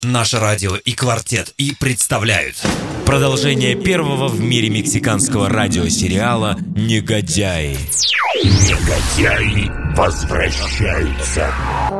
Наше радио и «Квартет» и представляют продолжение первого в мире мексиканского радиосериала «Негодяи». Негодяи возвращаются.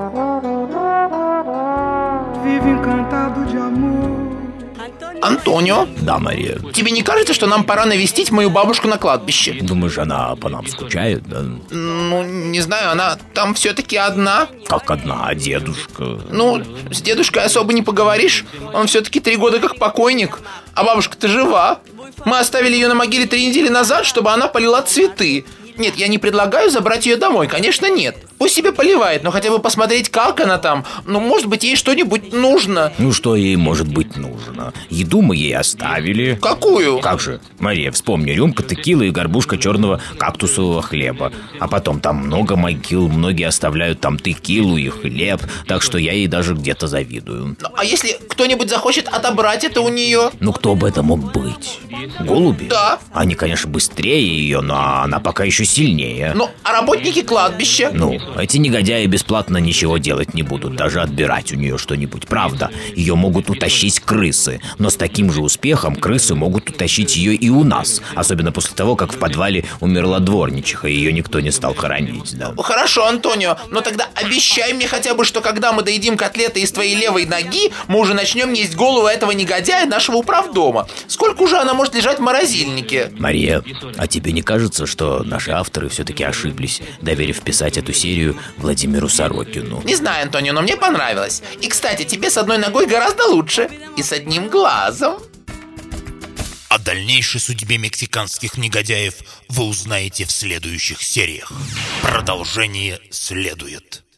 Антонио, Да, Мария. тебе не кажется, что нам пора навестить мою бабушку на кладбище? Думаешь, она по нам скучает, да? Ну, не знаю, она там все-таки одна. Как одна, а дедушка? Ну, с дедушкой особо не поговоришь. Он все-таки 3 года как покойник. А бабушка-то жива. Мы оставили ее на могиле 3 недели назад, чтобы она полила цветы. Нет, я не предлагаю забрать ее домой, конечно, нет. Пусть себе поливает, но хотя бы посмотреть, как она там. Ну, может быть, ей что-нибудь нужно. Ну, что ей может быть нужно? Еду мы ей оставили. Какую? Как же? Мария, вспомни, рюмка текилы и горбушка черного кактусового хлеба. А потом там много могил, многие оставляют там текилу и хлеб. Так что я ей даже где-то завидую. Ну, а если кто-нибудь захочет отобрать это у нее? Ну, кто бы это мог быть? Голуби? Да. Они, конечно, быстрее ее, но она пока еще сильнее. Ну, а работники кладбища? Ну, эти негодяи бесплатно ничего делать не будут, даже отбирать у нее что-нибудь. Правда, ее могут утащить крысы, но с таким же успехом крысы могут утащить ее и у нас. Особенно после того, как в подвале умерла дворничиха, и ее никто не стал хоронить, да. Хорошо, Антонио, но тогда обещай мне хотя бы, что когда мы доедим котлеты из твоей левой ноги, мы уже начнем есть голову этого негодяя нашего управдома. Сколько уже она может лежать в морозильнике? Мария, а тебе не кажется, что наши авторы все-таки ошиблись, доверив писать эту серию Владимиру Сорокину? Не знаю, Антонио, но мне понравилось. И, кстати, тебе с одной ногой гораздо лучше. И с одним глазом. О дальнейшей судьбе мексиканских негодяев вы узнаете в следующих сериях. Продолжение следует.